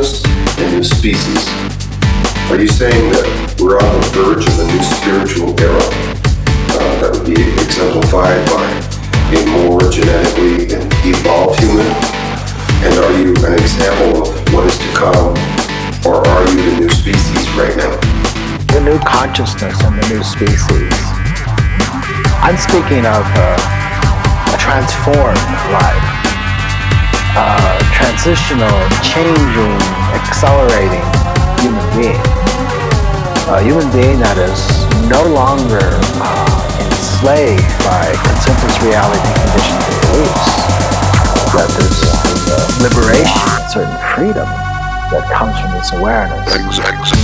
consciousness and new species. Are you saying that we're on the verge of a new spiritual era that would be exemplified by a more genetically evolved human? And are you an example of what is to come, or are you the new species right now? The new consciousness and the new species. I'm speaking of a transformed life, transitional, changing, accelerating human being. A human being that is no longer enslaved by consensus reality conditioned beliefs. That there's liberation, certain freedom that comes from this awareness. Exactly.